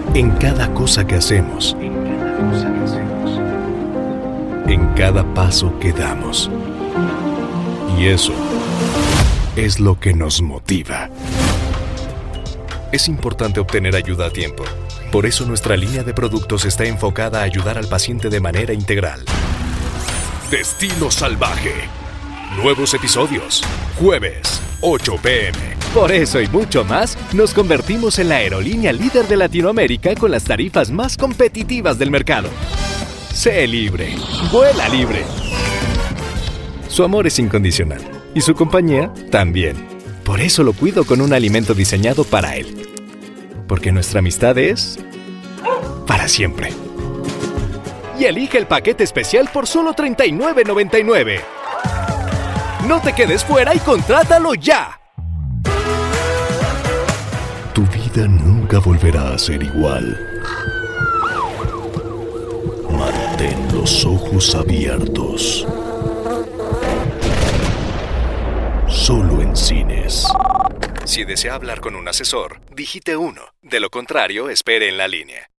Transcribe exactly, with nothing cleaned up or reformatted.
En cada cosa que hacemos. En cada paso que damos. Y eso es lo que nos motiva. Es importante obtener ayuda a tiempo. Por eso nuestra línea de productos está enfocada a ayudar al paciente de manera integral. Destino Salvaje. Nuevos episodios. Jueves, ocho pe eme. Por eso y mucho más, nos convertimos en la aerolínea líder de Latinoamérica con las tarifas más competitivas del mercado. Sé libre. Vuela libre. Su amor es incondicional. Y su compañía también. Por eso lo cuido con un alimento diseñado para él. Porque nuestra amistad es para siempre. Y elige el paquete especial por solo treinta y nueve noventa y nueve. No te quedes fuera y contrátalo ya. Tu vida nunca volverá a ser igual. Mantén los ojos abiertos. Solo en cines. Si desea hablar con un asesor, digite uno. De lo contrario, espere en la línea.